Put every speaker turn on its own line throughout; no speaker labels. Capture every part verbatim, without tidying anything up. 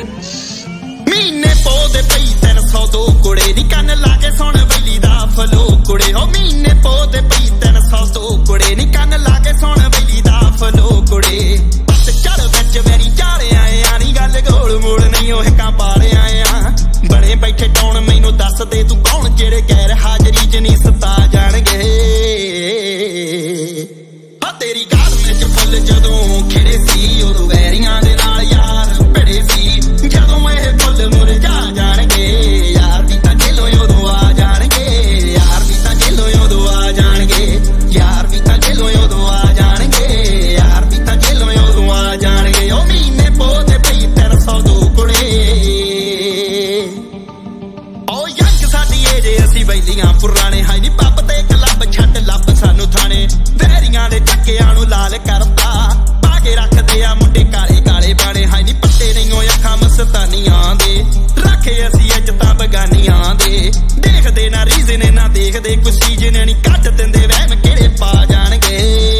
ਮਹੀਨੇ ਪੋਦੇ ਪਈ ਤਿੰਨ ਸੌ ਦੋ ਕੁੜੇ ਨੀ ਕੰਨ ਲਾ ਕੇ ਸੁਣ ਬੈਲੀ ਦਾ ਫਲੋ ਕੁੜੇ ਹੋ ਮਹੀਨੇ ਪੋਦੇ ਪਈ ਤਿੰਨ ਸੌ ਦੋ ਕੁੜੇ ਨੀ ਕੰਨ ਲਾ ਕੇ ਸੁਣ ਬੈਲੀ ਦਾ ਫਲੋ ਕੁੜੇ ਬਸ ਚੜ ਵਿੱਚ ਮੇਰੀ ਚਾੜਿਆ ਆ ਨੀ ਗੱਲ ਗੋਲ ਮੋੜ ਨਹੀਂ ਉਹ ਕਾਂ ਪਾਲਿਆ ਆ ਬਣੇ ਬੈਠੇ ਟਾਉਣ ਮੈਨੂੰ ਦੱਸ ਦੇ ਤੂੰ ਕੌਣ ਜਿਹੜੇ ਗੈਰ ਹਾਜ਼ਰੀ ਚ ਨਹੀਂ ਸਤਾ ਜਾਣਗੇ ਆ ਤੇਰੀ ਗਾਲ ਵਿੱਚ ਫੁੱਲ ਜਦੋਂ ਖਿੜੇ ਸੀ ਉਦੋਂ ਵੈਰੀਆਂ ਦੇ ਨਾਲ ਯਾਰ ਭਿੜੇ ਸੀ ਜਦੋਂ ਇਹ ਫੁੱਲ ਮੁਰਝਾ ਜਾਣਗੇ ਯਾਰ ਦੀ ਤਾਂ ਜੇਲੋਂ ਉਦੋਂ ਆ ਜਾਣਗੇ ਯਾਰ ਦੀ ਤਾਂ ਜੇਲੋਂ ਉਦੋਂ ਆ ਜਾਣਗੇ ਯਾਰ ਦੀ ਤਾਂ ਜੇਲੋਂ ਉਦੋਂ ਆ ਜਾਣਗੇ ਯਾਰ ਦੀ ਤਾਂ ਜੇਲੋਂ ਉਦੋਂ ਆ ਜਾਣਗੇ ਉਹ ਮਹੀਨੇ ਪੋਦੇ ਪਈ ਤਿੰਨ ਸੌ ਦੋ ਕੁੜੇ ਉਹ ਯੰਗ ਸਾਡੀ ਏ ਜੇ ਅਸੀਂ ਬੈਲੀਆਂ ਪੁਰਾਣੇ ਹਾਈ ਨੀ ਪੱਬ ਤੇ ਕਲੱਬ ਛੱਡ ਲੱਭ ਸਾਨੂੰ ਥਾਣੇ ਵੈਰੀਆਂ ਦੇ ਚੱਕਿਆਂ ਨੂੰ ਲਾਲ ਕਰਦਾ ਪਾ ਕੇ ਰੱਖਦੇ ਆ ਮੁੰਡੇ ਕਾਲੇ ਕਾਲੇ ਬਾਣੇ ਹਾਈ ਨੀ ਪੱਤੇ ਨਹੀਂ ਉਹ ਅੱਖਾਂ ਮਸਤਾਨੀਆਂ ਦੇ ਰੱਖੇ ਅਸੀਂ ਇੱਜ਼ਤਾਂ ਬਗਾਨੀਆਂ ਦੇ ਦੇਖਦੇ ਨਾ ਰੀਜ਼ਨ ਨਾ ਦੇਖਦੇ ਕੁਛ ਸੀਜ਼ਨ ਨਹੀਂ ਕੱਢ ਦਿੰਦੇ ਵਹਿਮ ਕਿਹੜੇ ਪਾ ਜਾਣਗੇ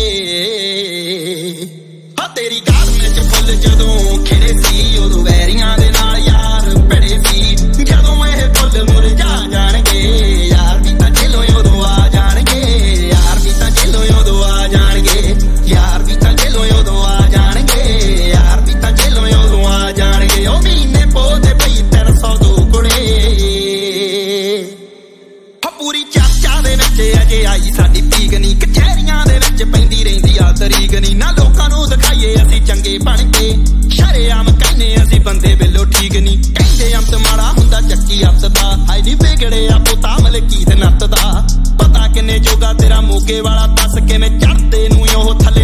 ਆ ਤੇਰੀ ਗਾਲ ਵਿੱਚ ਫੁੱਲ ਜਦੋਂ ਖਿੜੇ ਸੀ ਉਦੋਂ ਵੈਰੀਆਂ ਦੇ ਨਾਲ ਯਾਰ ਭਿੜੇ ਸੀ ਜਦੋਂ ਇਹ ਫੁੱਲ ਮੁਰਝਾ ਜਾਣਗੇ ਯਾਰ ਵੀ ਤਾਂ ਜੇਲੋਂ ਉਦੋਂ ਆ ਜਾਣਗੇ ਯਾਰ ਵੀ ਤਾਂ ਜੇਲੋਂ ਉਦੋਂ ਆ ਜਾਣਗੇ ਯਾਰ ਵੀ ਤਾਂ ਜੇਲੋਂ ਉਦੋਂ ਆ ਜਾਣਗੇ ਯਾਰ ਵੀ ਤਾਂ ਜੇਲੋਂ ਉਦੋਂ ਆ ਜਾਣਗੇ ਉਹ ਮਹੀਨੇ ਪੋਦੇ ਪਈ ਤਿੰਨ ਸੌ ਦੋ ਕੁੜੇ ਪੂਰੀ ਚਰਚਾ ਦੇ ਵਿੱਚ ਅਜੇ ਆਈ ਸਾਡੀ ਪੀਕ ਨੀ ਕਚਹਿਰੀਆਂ ਦੇ ਵਿੱਚ ਪੈਂਦੀ ਰਹਿੰਦੀ ਆ ਤਰੀਕ ਨੀ ਨਾ ਲੋਕਾਂ ਨੂੰ ਦਿਖਾਈਏ ਅਸੀਂ ਚੰਗੇ ਬਣ ਕੇ ਸ਼ਰੇਆਮ ਕਹਿੰਦੇ ਅਸੀਂ ਬੰਦੇ ਬਿੱਲੋ ਠੀਕ ਨੀ ਕਹਿੰਦੇ ਅੰਤ ਮਾੜਾ ਹੁੰਦਾ ਚੱਕੀ ਅੱਤ ਦਾ ਹਾਈ ਨੀ ਵਿਗੜਿਆ ਪੋਤਾ ਮਲਕੀਤ ਨੱਤ ਦਾ ਪਤਾ ਕਿੰਨੇ ਜੋਗਾ ਤੇਰਾ ਮੋਗੇ ਵਾਲਾ ਦੱਸ ਕਿਵੇਂ ਚੜਦੇ ਨੂੰ ਉਹ ਥੱਲੇ